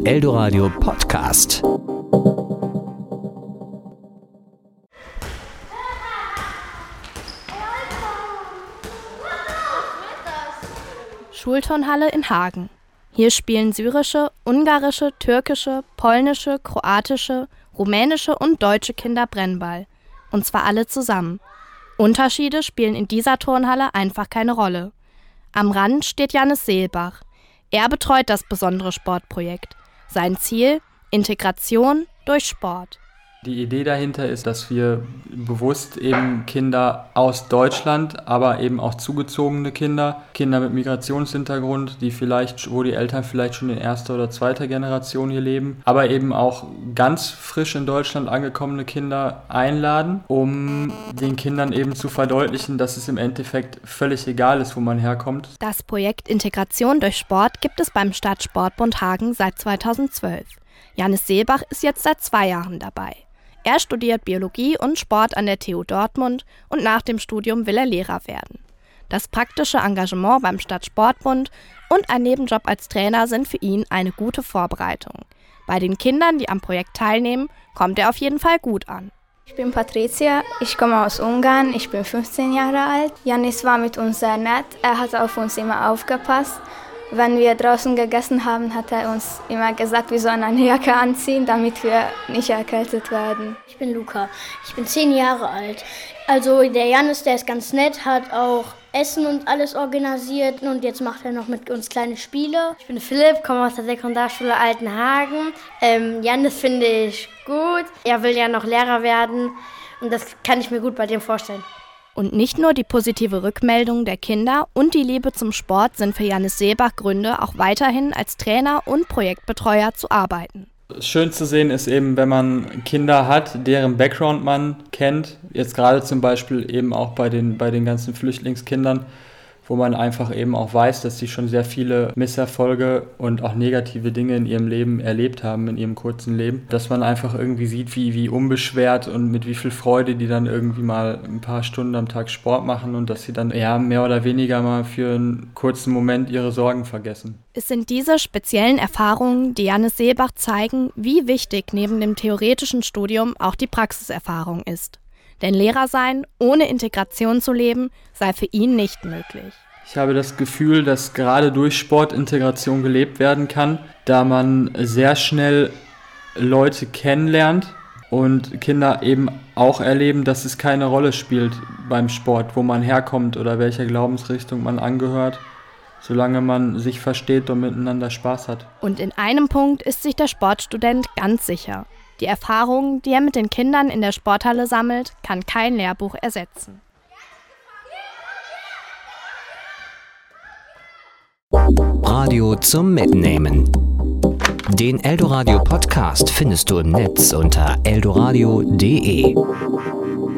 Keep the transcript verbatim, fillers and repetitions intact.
Eldoradio Podcast. Schulturnhalle in Hagen. Hier spielen syrische, ungarische, türkische, polnische, kroatische, rumänische und deutsche Kinder Brennball. Und zwar alle zusammen. Unterschiede spielen in dieser Turnhalle einfach keine Rolle. Am Rand steht Jannis Seelbach. Er betreut das besondere Sportprojekt. Sein Ziel: Integration durch Sport. Die Idee dahinter ist, dass wir bewusst eben Kinder aus Deutschland, aber eben auch zugezogene Kinder, Kinder mit Migrationshintergrund, die vielleicht, wo die Eltern vielleicht schon in erster oder zweiter Generation hier leben, aber eben auch ganz frisch in Deutschland angekommene Kinder einladen, um den Kindern eben zu verdeutlichen, dass es im Endeffekt völlig egal ist, wo man herkommt. Das Projekt Integration durch Sport gibt es beim Stadtsportbund Hagen seit zweitausendzwölf. Jannis Seelbach ist jetzt seit zwei Jahren dabei. Er studiert Biologie und Sport an der T U Dortmund und nach dem Studium will er Lehrer werden. Das praktische Engagement beim Stadtsportbund und ein Nebenjob als Trainer sind für ihn eine gute Vorbereitung. Bei den Kindern, die am Projekt teilnehmen, kommt er auf jeden Fall gut an. Ich bin Patricia, ich komme aus Ungarn, ich bin fünfzehn Jahre alt. Jannis war mit uns sehr nett, er hat auf uns immer aufgepasst. Wenn wir draußen gegessen haben, hat er uns immer gesagt, wir sollen eine Jacke anziehen, damit wir nicht erkältet werden. Ich bin Luca, ich bin zehn Jahre alt. Also der Jannis, der ist ganz nett, hat auch Essen und alles organisiert und jetzt macht er noch mit uns kleine Spiele. Ich bin Philipp, komme aus der Sekundarschule Altenhagen. Ähm, Jannis finde ich gut, er will ja noch Lehrer werden und das kann ich mir gut bei dem vorstellen. Und nicht nur die positive Rückmeldung der Kinder und die Liebe zum Sport sind für Jannis Seelbach Gründe, auch weiterhin als Trainer und Projektbetreuer zu arbeiten. Schön zu sehen ist eben, wenn man Kinder hat, deren Background man kennt, jetzt gerade zum Beispiel eben auch bei den, bei den ganzen Flüchtlingskindern, wo man einfach eben auch weiß, dass sie schon sehr viele Misserfolge und auch negative Dinge in ihrem Leben erlebt haben, in ihrem kurzen Leben. Dass man einfach irgendwie sieht, wie, wie unbeschwert und mit wie viel Freude die dann irgendwie mal ein paar Stunden am Tag Sport machen und dass sie dann ja mehr oder weniger mal für einen kurzen Moment ihre Sorgen vergessen. Es sind diese speziellen Erfahrungen, die Jannis Seelbach zeigen, wie wichtig neben dem theoretischen Studium auch die Praxiserfahrung ist. Denn Lehrer sein, ohne Integration zu leben, sei für ihn nicht möglich. Ich habe das Gefühl, dass gerade durch Sport Integration gelebt werden kann, da man sehr schnell Leute kennenlernt und Kinder eben auch erleben, dass es keine Rolle spielt beim Sport, wo man herkommt oder welcher Glaubensrichtung man angehört, solange man sich versteht und miteinander Spaß hat. Und in einem Punkt ist sich der Sportstudent ganz sicher. Die Erfahrung, die er mit den Kindern in der Sporthalle sammelt, kann kein Lehrbuch ersetzen. Radio zum Mitnehmen. Den Eldoradio Podcast findest du im Netz unter eldoradio punkt de.